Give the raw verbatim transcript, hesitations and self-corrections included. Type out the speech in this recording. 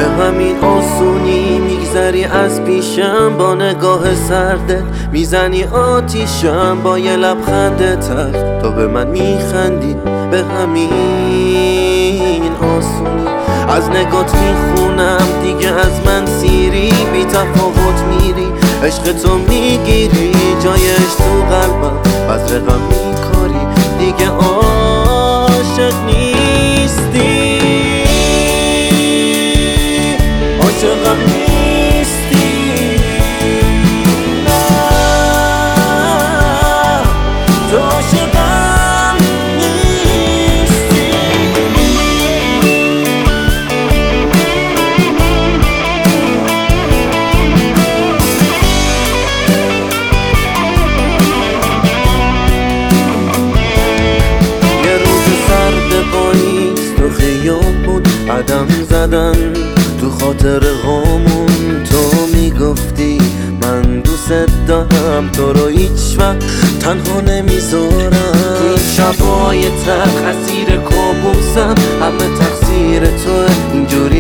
به همین آسونی میگذری از پیشم، با نگاه سردت میزنی آتیشم، با یه لبخند تلخ تو به من میخندی. به همین آسونی از نگات میخونم دیگه از من سیری، بی تفاوت میری عشق تو میگیری جایش تو قلبم، از رقم میکاری دیگه عاشق نیستی، عاشقم نیستی. نه تو عاشقم نیستی. یه روز سرد پاییز تو خیابون قدم زدن تو خاطر هامون، تو میگفتی من دوست دارم تو رو هیچ وقت تنها نمیذارم. تو این شبای تلخ اسیر کابوسم، همه تقصیر توه اینجوری